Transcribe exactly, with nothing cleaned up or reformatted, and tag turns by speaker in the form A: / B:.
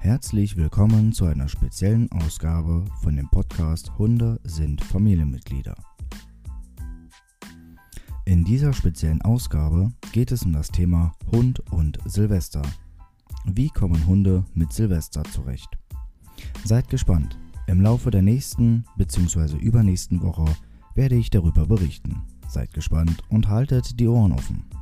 A: Herzlich willkommen zu einer speziellen Ausgabe von dem Podcast Hunde sind Familienmitglieder. In dieser speziellen Ausgabe geht es um das Thema Hund und Silvester. Wie kommen Hunde mit Silvester zurecht? Seid gespannt. Im Laufe der nächsten bzw. übernächsten Woche werde ich darüber berichten. Seid gespannt und haltet die Ohren offen.